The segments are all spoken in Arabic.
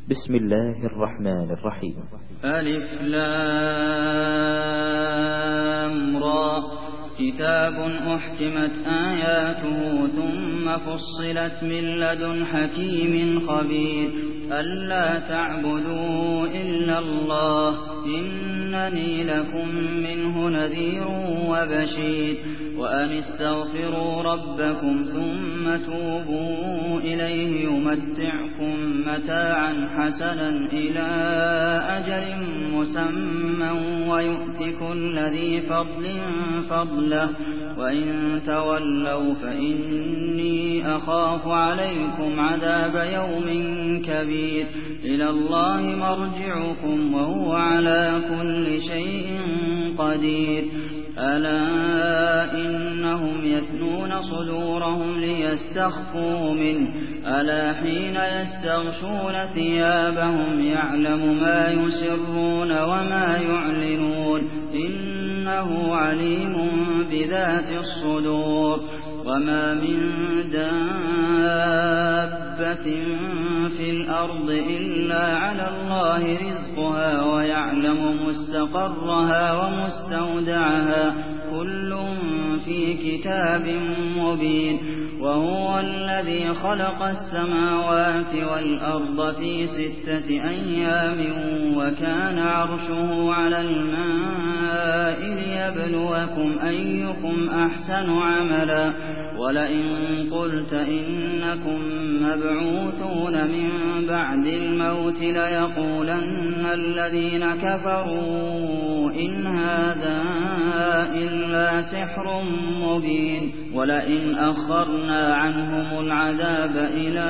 بسم الله الرحمن الرحيم. ألف لام را كتاب أحكمت آياته ثم فصلت من لدن حكيم خبير ألا تعبدوا إلا الله إنني لكم منه نذير وبشير وأن استغفروا ربكم ثم توبوا إليه يمتعكم متاعا حسنا إلى أجل مسمى ويؤت كل ذي فضل فضله وإن تولوا فإني أخاف عليكم عذاب يوم كبير إلى الله مرجعكم وهو على كل شيء قدير ألا إنهم يثنون صدورهم ليستخفوا منه ألا حين يستغشون ثيابهم يعلم ما يسرون وما يعلنون إنه عليم بذات الصدور وما من دابة في الأرض إلا على الله رزقها ويعلم مستقرها ومستودعها كل في كتاب مبين وهو الذي خلق السماوات والأرض في 6 أيام وكان عرشه على الماء ليبلوكم أيكم أحسن عملا ولئن قلت إنكم مبعوثون من بعد الموت ليقولن الذين كفروا إن هذا إلا سحر مبين ولئن أخرنا عنهم العذاب إلى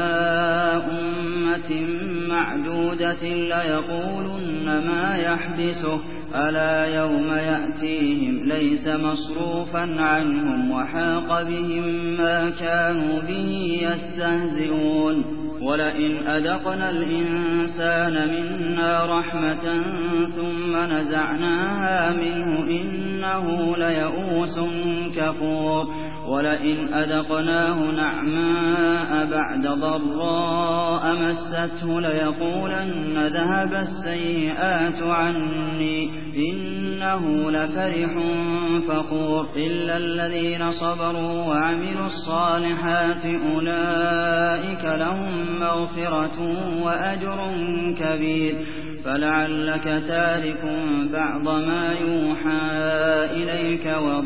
أمة معدودة ليقولن ما يحبسه ألا يوم يأتيهم ليس مصروفا عنهم وحاق بهم ما كانوا به يستهزئون ولئن أذقنا الإنسان منا رحمة ثم نزعناها منه إنه ليئوس كفور ولئن أذقناه نعماء بعد ضراء مسته ليقولن ذهب السيئات عني إنه لفرح فخور إلا الذين صبروا وعملوا الصالحات أولئك لهم مغفرة وأجر كبير فلعلك تارك بعض ما يوحى إليك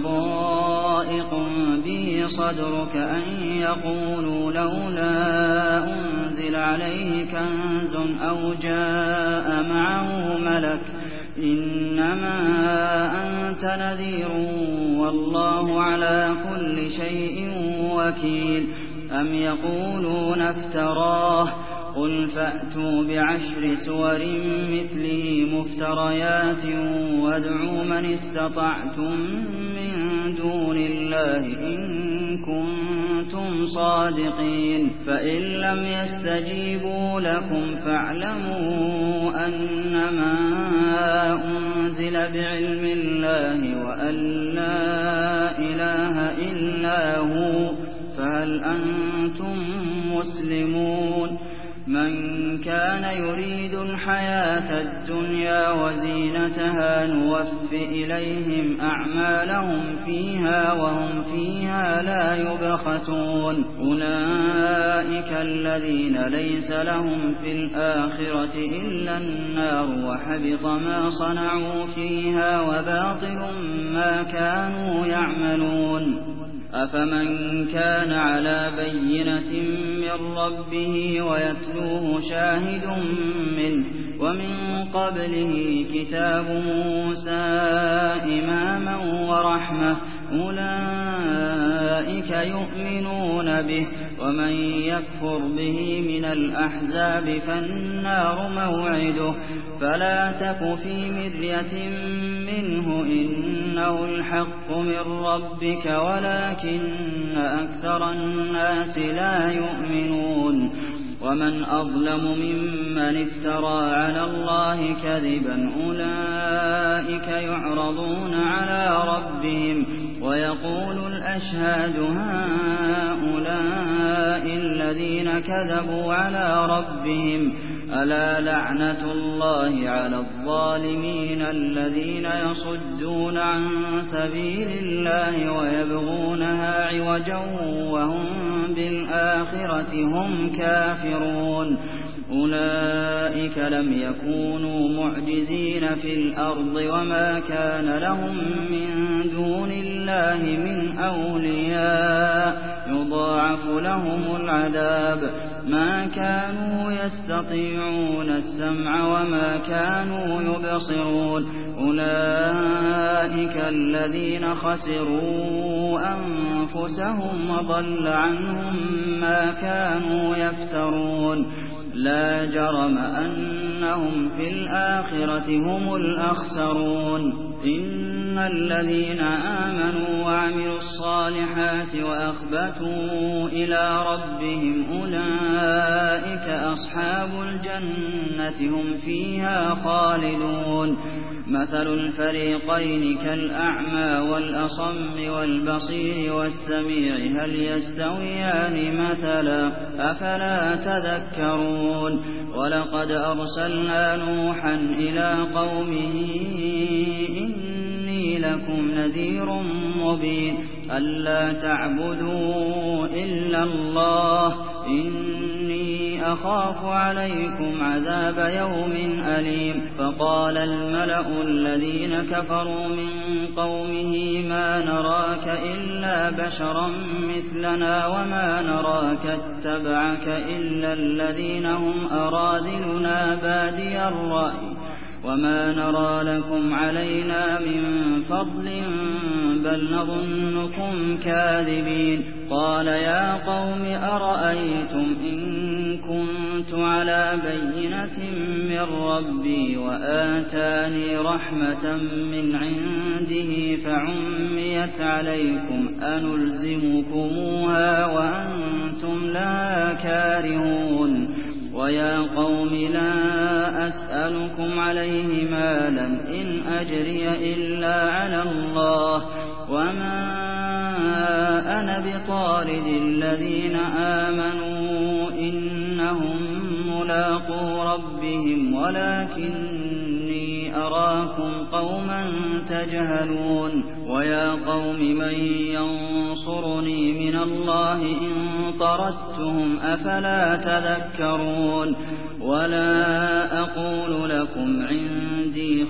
وضائق به صدرك أن يقولوا لولا أنزل عليه كنز أو جاء معه ملك إنما أنت نذير والله على كل شيء وكيل أم يقولون افتراه قل فأتوا ب10 سور مثله مفتريات وادعوا من استطعتم من دون الله إن كنتم صادقين فإن لم يستجيبوا لكم فاعلموا أنما أنزل بعلم الله وأن لا إله إلا هو فهل أنتم مسلمون من كان يريد الحياة الدنيا وزينتها نوف إليهم أعمالهم فيها وهم فيها لا يبخسون أولئك الذين ليس لهم في الآخرة إلا النار وحبط ما صنعوا فيها وباطل ما كانوا يعملون أفمن كان على بينة من ربه ويتلوه شاهد منه ومن قبله كتاب موسى إماما ورحمة أولئك يؤمنون به ومن يكفر به من الأحزاب فالنار موعده فلا تك في مرية منه إنه الحق من ربك ولكن أكثر الناس لا يؤمنون ومن أظلم ممن افترى على الله كذبا أولئك يعرضون على ربهم ويقول الأشهاد هؤلاء الذين كذبوا على ربهم ألا لعنة الله على الظالمين الذين يصدون عن سبيل الله ويبغونها عوجا وهم بالآخرة هم كافرون أولئك لم يكونوا معجزين في الأرض وما كان لهم من دون الله من أولياء يضاعف لهم العذاب ما كانوا يستطيعون السمع وما كانوا يبصرون أولئك الذين خسروا أنفسهم وضل عنهم ما كانوا يفترون لا جرم أنهم في الآخرة هم الأخسرون إن الذين آمنوا وعملوا الصالحات وأخبتوا إلى ربهم أولئك أصحاب الجنة هم فيها خالدون مثل الفريقين كالأعمى والأصم والبصير والسميع هل يستويان مثلا أفلا تذكرون ولقد أرسلنا نوحا إلى قومه إني لكم نذير مبين ألا تعبدوا إلا الله إني أخاف عليكم عذاب يوم أليم فقال الملأ الذين كفروا من قومه ما نراك إلا بشرا مثلنا وما نراك اتبعك إلا الذين هم أراذلنا بادي الرأي وما نرى لكم علينا من فضل بل نظنكم كاذبين قال يا قوم أرأيتم إن كنت على بينة من ربي وآتاني رحمة من عنده فعميت عليكم أنلزمكموها وأنتم لا كارهون ويا قوم لا أسألكم عليه مالا إن أجري إلا على الله وما أنا بطارد الذين آمنوا إنهم ملاقو ربهم ولكني أراكم قوما تجهلون ويا قوم من ينصرني من الله إن طردتهم أفلا تذكرون ولا أقول لكم عندي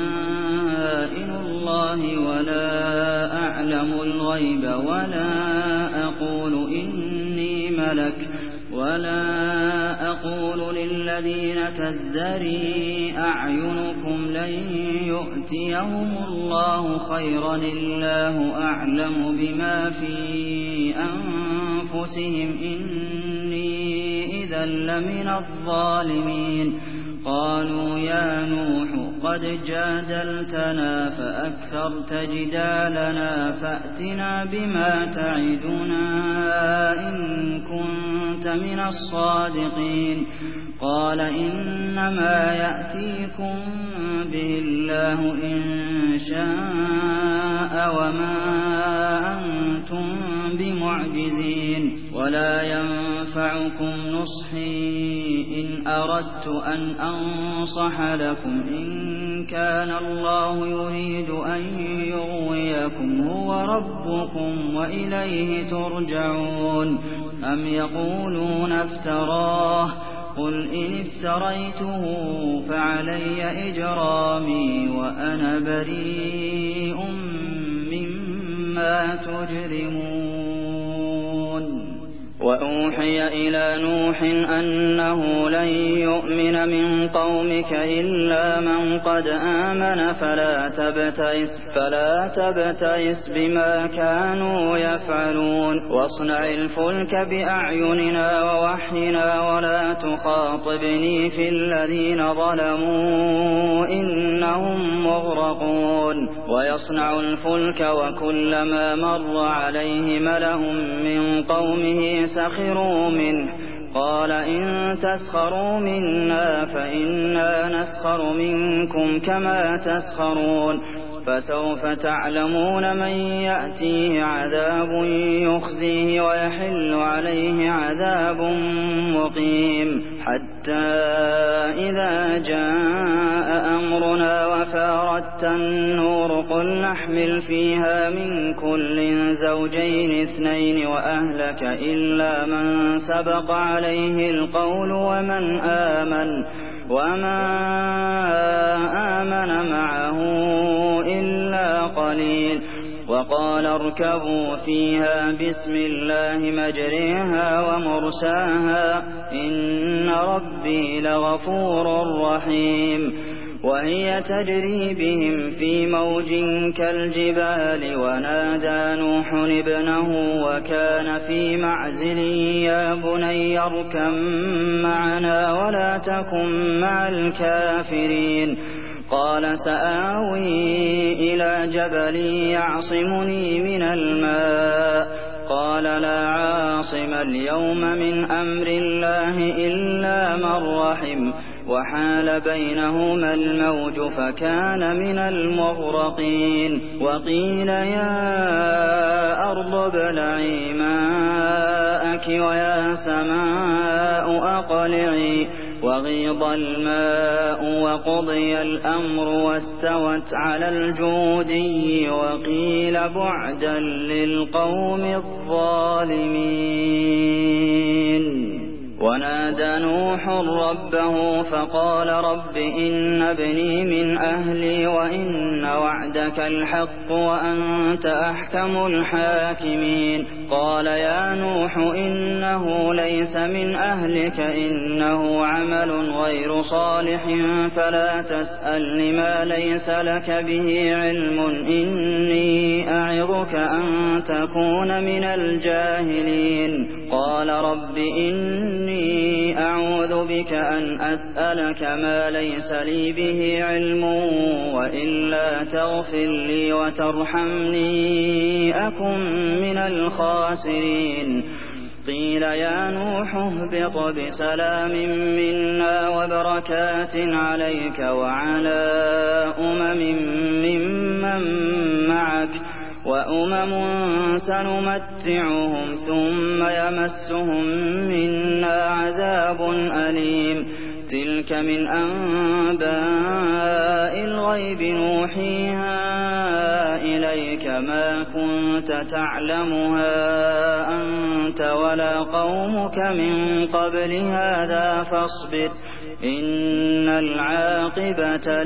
خزائن الله ولا أعلم الغيب ولا أقول إني ملك ولا أقول للذين تزدري أعينكم لن يؤتيهم الله خيرا الله أعلم بما في أنفسهم إني إذا لمن الظالمين قالوا يا نوح قد جادلتنا فأكثرت جدالنا فأتنا بما تعدنا إن كنت من الصادقين قال إنما يأتيكم به الله إن شاء وما أنتم بمعجزين ولا ينفعكم نصحي إن أردت أن أنصح لكم إن كان الله يريد أن يغويكم هو ربكم وإليه ترجعون أم يقولون افتراه قل إن افتريته فعلي إجرامي وأنا بريء مما تجرمون وأوحي إلى نوح أنه لن يؤمن من قومك إلا من قد آمن فلا تبتئس بما كانوا يفعلون واصنع الفلك بأعيننا ووحينا ولا تخاطبني في الذين ظلموا إنهم مغرقون ويصنع الفلك وكلما مر عليه ملأ من قومه سخروا منه قال إن تسخروا منا فإنا نسخر منكم كما تسخرون فسوف تعلمون من يأتيه عذاب يخزيه ويحل عليه عذاب مقيم حتى حتى إذا جاء أمرنا وفاردت النور قل نحمل فيها من كل زوجين اثنين وأهلك إلا من سبق عليه القول وما آمن معه إلا قليل وقال اركبوا فيها بسم الله مجريها ومرساها إن ربي لغفور رحيم وهي تجري بهم في موج كالجبال ونادى نوح ابنه وكان في معزل يا بني اركب معنا ولا تكن مع الكافرين قال سآوي إلى جبل يعصمني من الماء قال لا عاصم اليوم من أمر الله إلا من رحم وحال بينهما الموج فكان من المغرقين وقيل يا أرض ابلعي ماءك ويا سماء أقلعي وغيض الماء وقضي الأمر واستوت على الجودي وقيل بعدا للقوم الظالمين ونادى نوح ربه فقال رب إن ابني من أهلي وإن وعدك الحق وأنت أحكم الحاكمين قال يا نوح إنه ليس من أهلك إنه عمل غير صالح فلا تسألني ما ليس لك به علم إني أعظك أن تكون من الجاهلين قال رب إني أعوذ بك أن أسألك ما ليس لي به علم وإلا تغفر لي وترحمني أكن من الخاسرين قيل يا نوح اهبط بسلام منا وبركات عليك وعلى ممن معك وأمم سنمتعهم ثم يمسهم منا عذاب أليم تلك من أنباء الغيب نوحيها إليك ما كنت تعلمها أنت ولا قومك من قبل هذا فاصبر إن العاقبة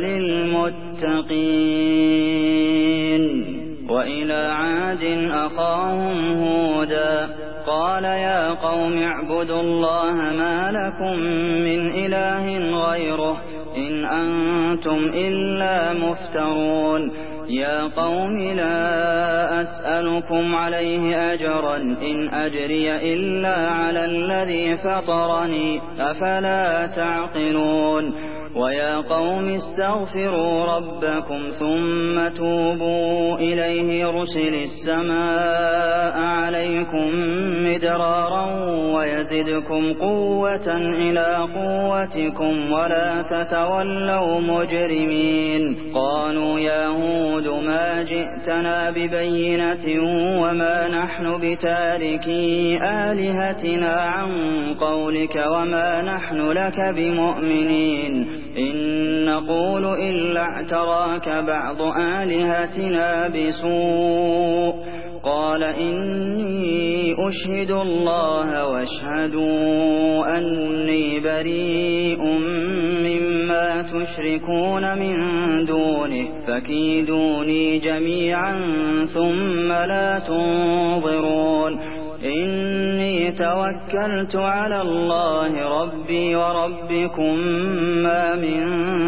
للمتقين وإلى عاد أخاهم هودا قال يا قوم اعبدوا الله ما لكم من إله غيره إن أنتم إلا مفترون يا قوم لا أسألكم عليه أجرا إن أجري إلا على الذي فطرني أفلا تعقلون ويا قوم استغفروا ربكم ثم توبوا إليه يرسل السماء عليكم مدرارا ويزدكم قوة إلى قوتكم ولا تتولوا مجرمين قالوا يا هود ما جئتنا ببينة وما نحن بتاركي آلهتنا عن قولك وما نحن لك بمؤمنين إن نقول إلا اعتراك بعض آلهتنا بسوء قال إني أشهد الله واشهدوا أني بريء مما تشركون من دونه فكيدوني جميعا ثم لا تنظرون إني توكلت على الله ربي وربكم ما من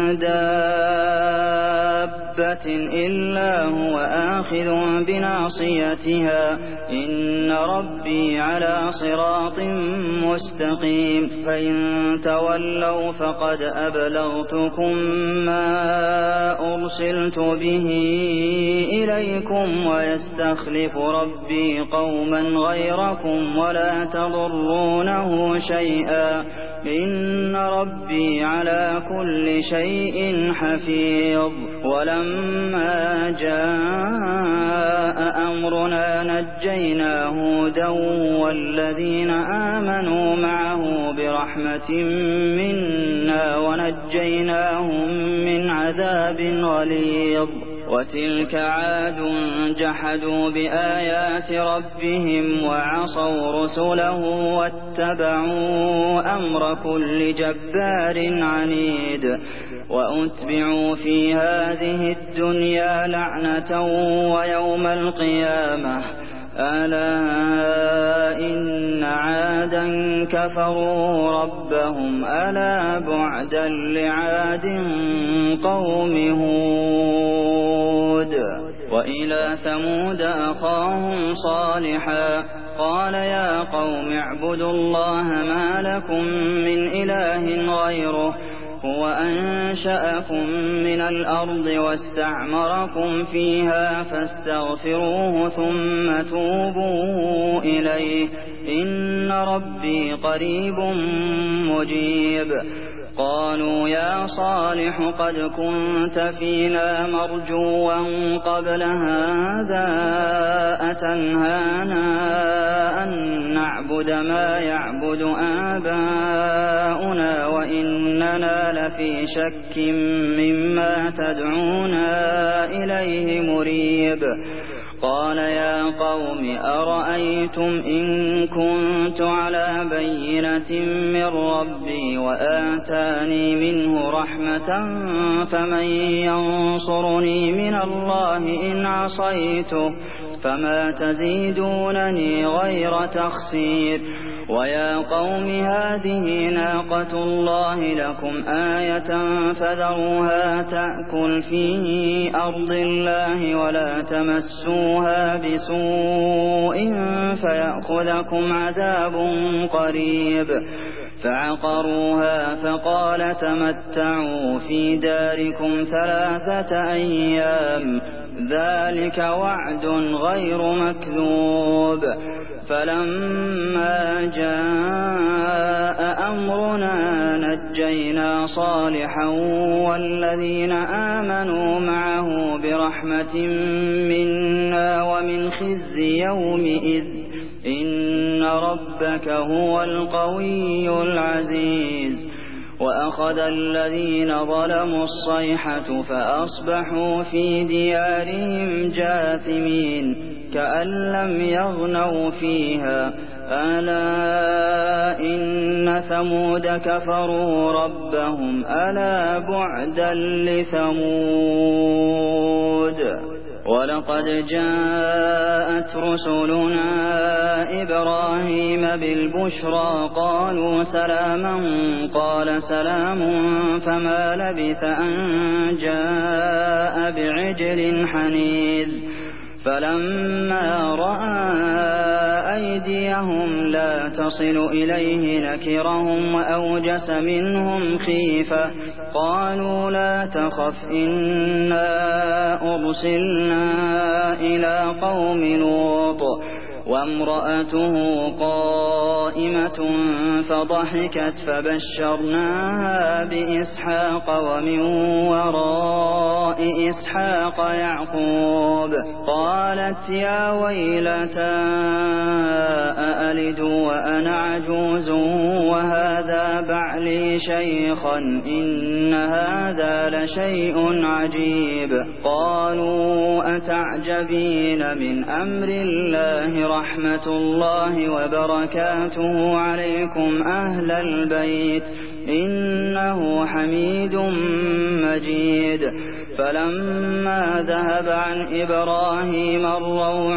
دابة إلا هو آخذ بناصيتها إن ربي على صراط مستقيم فإن تولوا فقد أبلغتكم ما أرسلت به إليكم ويستخلف ربي قوما غيركم ولا تضرونه شيئا إن ربي على كل شيء حفيظ ولما جاء أمرنا نجينا هودا والذين آمنوا معه برحمة منا ونجيناهم من عذاب غليظ وتلك عاد جحدوا بآيات ربهم وعصوا رسله واتبعوا أمر كل جبار عنيد وأتبعوا في هذه الدنيا لعنة ويوم القيامة ألا إن عادا كفروا ربهم ألا بعدا لعاد قوم هود وإلى ثمود أخاهم صالحا قال يا قوم اعبدوا الله ما لكم من إله غيره هو أنشأكم من الأرض واستعمركم فيها فاستغفروه ثم توبوا إليه إن ربي قريب مجيب قالوا يا صالح قد كنت فينا مرجوا قبل هذا أتنهانا أن نعبد ما يعبد آباؤنا وإننا لفي شك مما تدعونا إليه مريب قال يا قوم أرأيتم إن كنت على بينة من ربي وآتاني منه رحمة فمن ينصرني من الله إن عصيته فما تزيدونني غير تخسير ويا قوم هذه ناقة الله لكم آية فذروها تأكل في أرض الله ولا تمسوها بسوء فيأخذكم عذاب قريب فعقروها فقال تمتعوا في داركم 3 أيام ذلك وعد غير مكذوب فلما جاء أمرنا نجينا صالحا والذين آمنوا معه برحمة منا ومن خزي يومئذ إن ربك هو القوي العزيز وأخذ الذين ظلموا الصيحة فأصبحوا في ديارهم جاثمين كأن لم يغنوا فيها ألا إن ثمود كفروا ربهم ألا بعدا لثمود ولقد جاءت رسلنا إبراهيم بالبشرى قالوا سلاما قال سلام فما لبث أن جاء بعجل حنيذ فلما رأى أيديهم لا تصل إليه نكرهم وأوجس منهم خيفة قالوا لا تخف إنا أرسلنا إلى قوم لوط وامرأته قائمة فضحكت فبشرناها بإسحاق ومن وراء إسحاق يعقوب قالت يا ويلتى أألد وأنا عجوز وهذا بعلي شيخا إن هذا لشيء عجيب قالوا أتعجبين من أمر الله رحمة الله وبركاته عليكم أهل البيت إنه حميد مجيد فلما ذهب عن إبراهيم الروع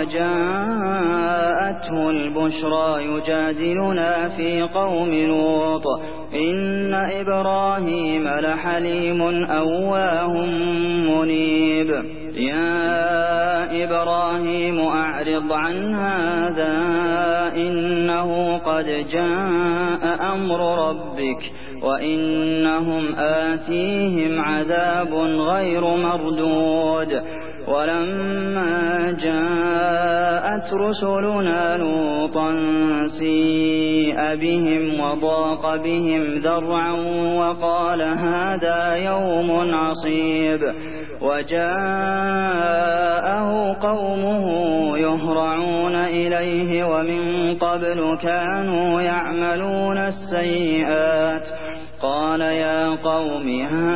وجاءته البشرى يجادلنا في قوم لوط إن إبراهيم لحليم أواه منيب يا إبراهيم أعرض عن هذا إنه قد جاء أمر ربك وإنهم آتيهم عذاب غير مردود ولما جاءت رسلنا لوطا سيء بهم وضاق بهم ذرعا وقال هذا يوم عصيب وجاءه قومه يهرعون إليه ومن قبل كانوا يعملون السيئات قال يا قوم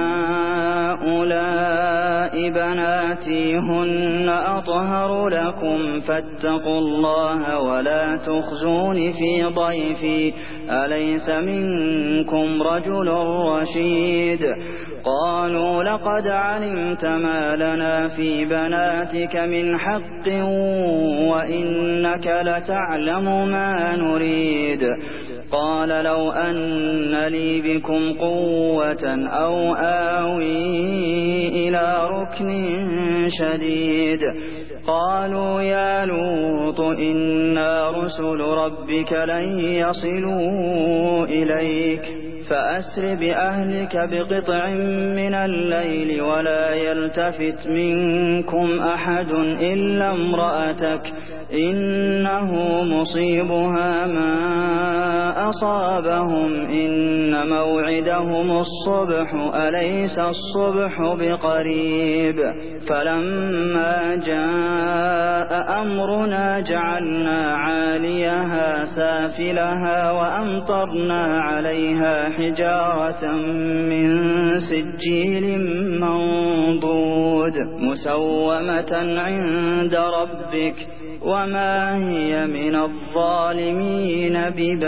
هؤلاء بناتي هن أطهر لكم فاتقوا الله ولا تخزون في ضيفي أليس منكم رجل رشيد قالوا لقد علمت ما لنا في بناتك من حق وإنك لتعلم ما نريد قال لو أن لي بكم قوة أو آوي إلى ركن شديد قالوا يا لوط إنا رسل ربك لن يصلوا إليك فأسر بأهلك بقطع من الليل ولا يلتفت منكم أحد إلا امرأتك إنه مصيبها ما أصابهم إن موعدهم الصبح أليس الصبح بقريب فلما جاء أمرنا جعلنا عاليها سافلها وأمطرنا عليها حجارة من سجيل منضود مسومة عند ربك وما هي من الظالمين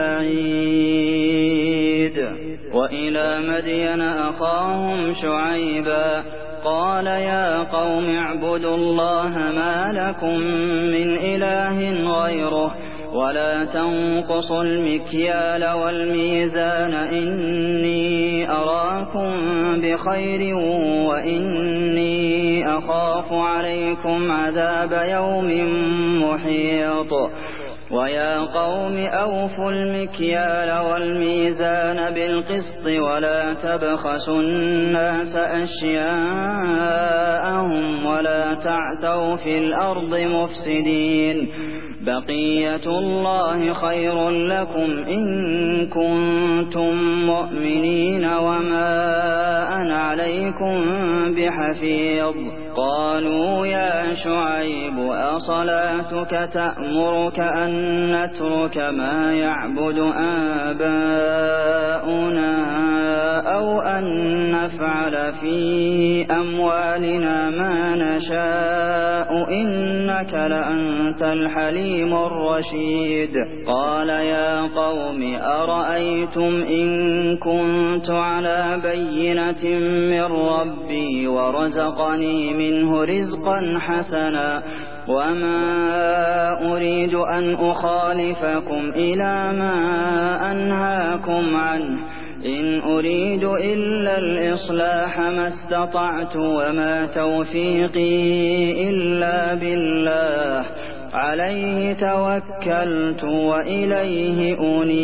ببعيد وإلى مدين أخاهم شعيبا قال يا قوم اعبدوا الله ما لكم من إله غيره ولا تنقصوا المكيال والميزان إني أراكم بخير وإني أخاف عليكم عذاب يوم محيط ويا قوم أوفوا المكيال والميزان بالقسط ولا تبخسوا الناس أشياءهم ولا تعثوا في الأرض مفسدين بقية الله خير لكم إن كنتم مؤمنين وما أنا عليكم بحفيظ قالوا يا شعيب أصلاتك تأمرك أن نترك ما يعبد آباؤنا أو أن نفعل في أموالنا ما نشاء إنك لأنت الحليم الرشيد قال يا قوم أرأيتم إن كنت على بينة من ربي ورزقني منه رزقا حسنا وما أريد أن أخالفكم إلى ما أنهاكم عنه إن أريد إلا الإصلاح ما استطعت وما توفيقي إلا بالله عليه توكلت وإليه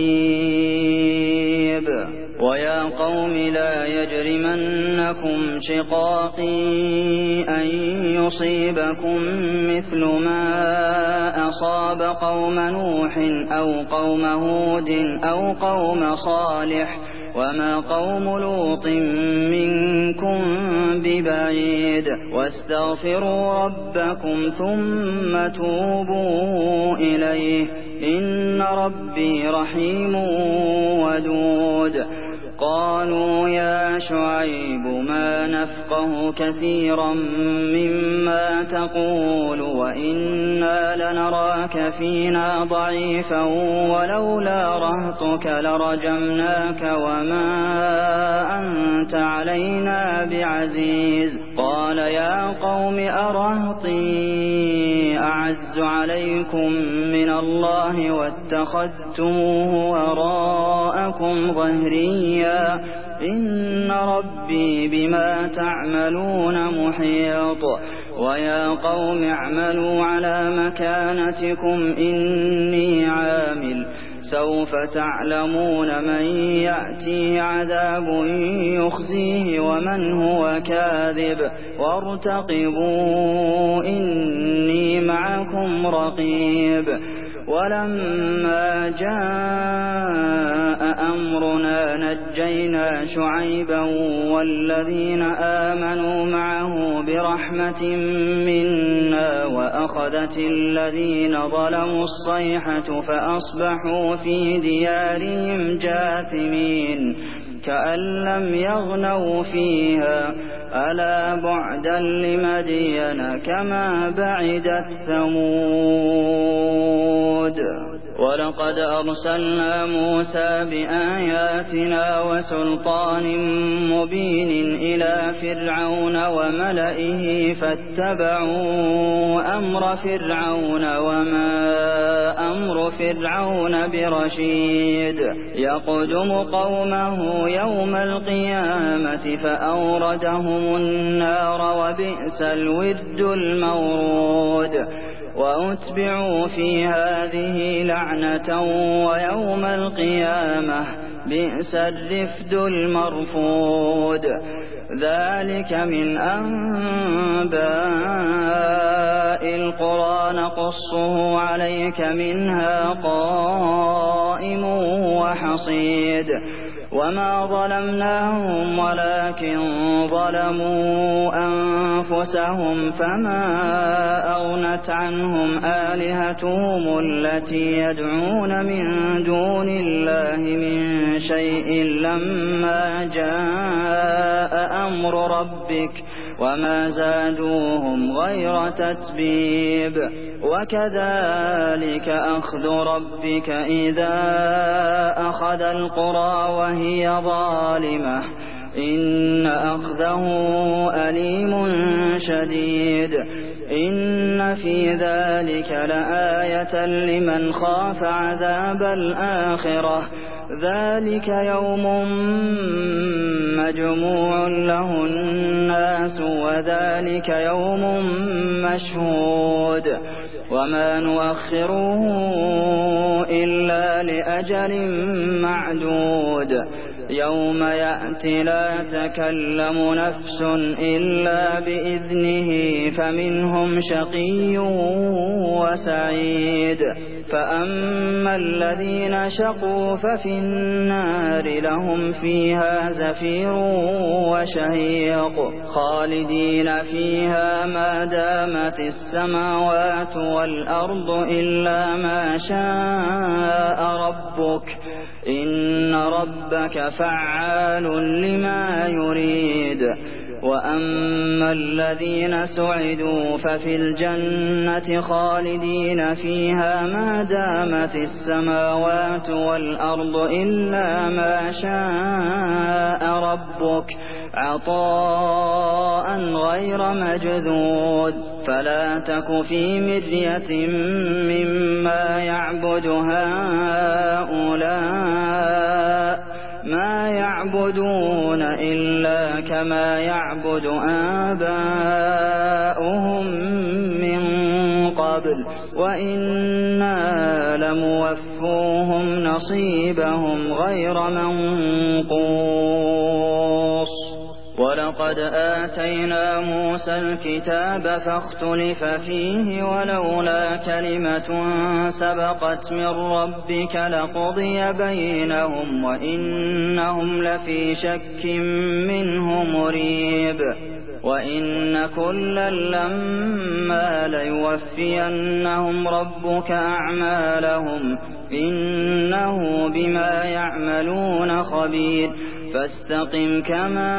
أنيب ويا قوم لا يجرمنكم شقاقي أن يصيبكم مثل ما أصاب قوم نوح أو قوم هود أو قوم صالح وما قوم لوط منكم ببعيد واستغفروا ربكم ثم توبوا إليه إن ربي رحيم ودود قالوا يا شعيب ما نفقه كثيرا مما تقول وإنا لنراك فينا ضعيفا ولولا رهطك لرجمناك وما أنت علينا بعزيز قال يا قوم أرهطي أعز عليكم من الله واتخذتموه وراءكم ظهريا إن ربي بما تعملون محيط ويا قوم اعملوا على مكانتكم إني عامل سوف تعلمون من يأتيه عذاب يخزيه ومن هو كاذب وارتقبوا إني معكم رقيب ولما جاء أمرنا نجينا شعيبا والذين آمنوا معه برحمة منا وأخذت الذين ظلموا الصيحة فأصبحوا في ديارهم جاثمين كأن لم يغنوا فيها ألا بعدا لمدين كما بعدت ثمود ولقد أرسلنا موسى بآياتنا وسلطان مبين إلى فرعون وملئه فاتبعوا أمر فرعون وما أمر فرعون برشيد يقدم قومه يوم القيامة فأوردهم النار وبئس الورد المورود وأتبعوا في هذه لعنة ويوم القيامة بئس الرفد المرفود ذلك من أنباء القرى نقصه عليك منها قائم وحصيد وما ظلمناهم ولكن ظلموا أنفسهم فما أغنت عنهم آلهتهم التي يدعون من دون الله من شيء لما جاء أمر ربك وما زادوهم غير تتبيب وكذلك أخذ ربك إذا أخذ القرى وهي ظالمة إن أخذه أليم شديد إن في ذلك لآية لمن خاف عذاب الآخرة ذلك يوم مجموع له الناس وذلك يوم مشهود وما نؤخره إلا لأجل معدود يوم يأتي لا تكلم نفس إلا بإذنه فمنهم شقي وسعيد فأما الذين شقوا ففي النار لهم فيها زفير وشهيق خالدين فيها ما دامت السماوات والأرض إلا ما شاء ربك إن ربك فعال لما يريد وأما الذين سعدوا ففي الجنة خالدين فيها ما دامت السماوات والأرض إلا ما شاء ربك عطاء غير مجذوذ فلا تك في مرية مما يعبد هؤلاء ما يعبدون إلا كما يعبد آباؤهم من قبل وإنا لموفوهم نصيبهم غير منقوص ولقد آتينا موسى الكتاب فاختلف فيه ولولا كلمة سبقت من ربك لقضي بينهم وإنهم لفي شك منه مريب وإن كلا لما ليوفينهم ربك أعمالهم إنه بما يعملون خبير فاستقم كما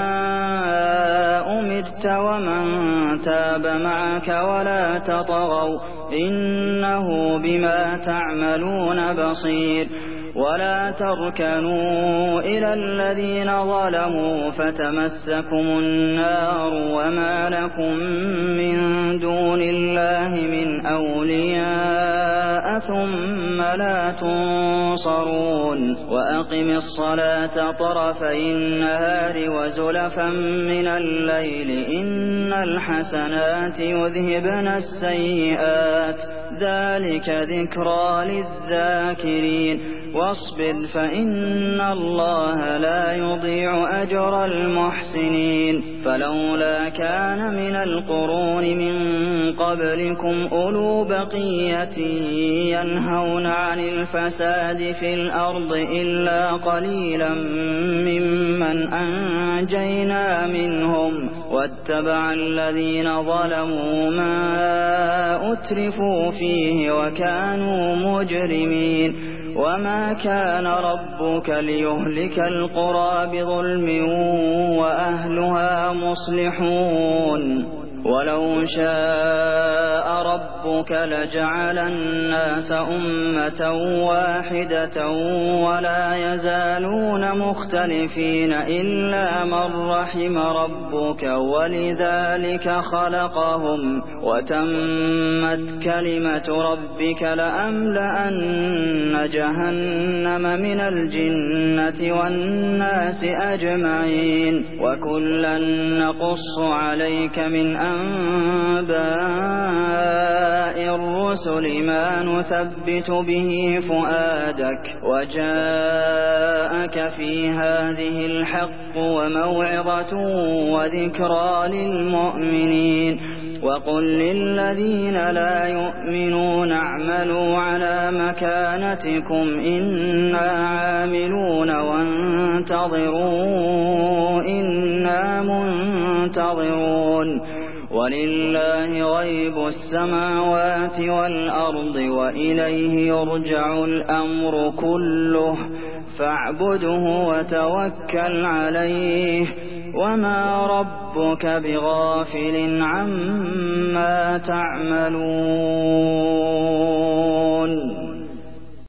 أمرت ومن تاب معك ولا تطغوا إنه بما تعملون بصير ولا تركنوا إلى الذين ظلموا فتمسكم النار وما لكم من دون الله من أولياء ثم لا تنصرون وأقم الصلاة طرفي النهار وزلفا من الليل إن الحسنات يذهبن السيئات ذلك ذكرى للذاكرين واصبر فإن الله لا يضيع أجر المحسنين فلولا كان من القرون من قبلكم أولو بقية ينهون عن الفساد في الأرض إلا قليلا ممن أنجينا منهم واتبع الذين ظلموا ما أترفوا فيه وكانوا مجرمين وما كان ربك ليهلك القرى بظلم وأهلها مصلحون ولو شاء ربك لجعل الناس أمة واحدة ولا يزالون مختلفين إلا من رحم ربك ولذلك خلقهم وتمت كلمة ربك لأملأن جهنم من الجنة والناس أجمعين وكلا نقص عليك من أنباء الرسل ما نثبت به فؤادك وجاءك في هذه الحق وموعظة وذكرى للمؤمنين وقل للذين لا يؤمنون اعملوا على مكانتكم إنا عاملون وانتظروا إنا منتظرون ولله غيب السماوات والأرض وإليه يرجع الأمر كله فاعبده وتوكل عليه وما ربك بغافل عما تعملون